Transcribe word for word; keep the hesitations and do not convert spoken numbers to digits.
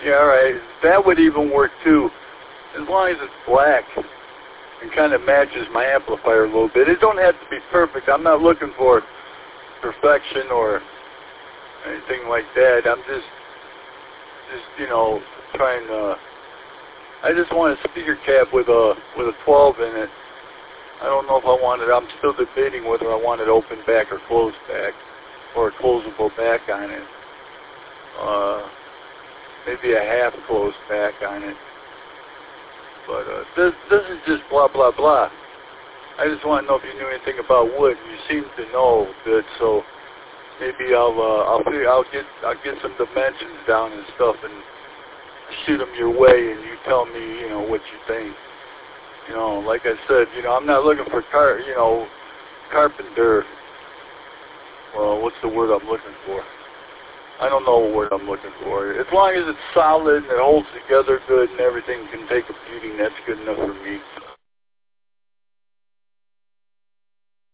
Yeah, all right. That would even work too, as long as it's black and kind of matches my amplifier a little bit. It don't have to be perfect. I'm not looking for perfection or anything like that. I'm just, just you know, trying to. I just want a speaker cab with a with a twelve in it. I don't know if I want it. I'm still debating whether I want it open back or closed back, or a closable back on it. Uh, maybe a half closed back on it. But uh, this this is just blah blah blah. I just want to know if you knew anything about wood. You seem to know good, so maybe I'll uh, I'll figure, I'll get I'll get some dimensions down and stuff and shoot them your way, and you tell me, you know, what you think. You know, like I said, you know, I'm not looking for car, you know, carpenter. Well, what's the word I'm looking for? I don't know what word I'm looking for. As long as it's solid and it holds together good and everything can take a beating, that's good enough for me.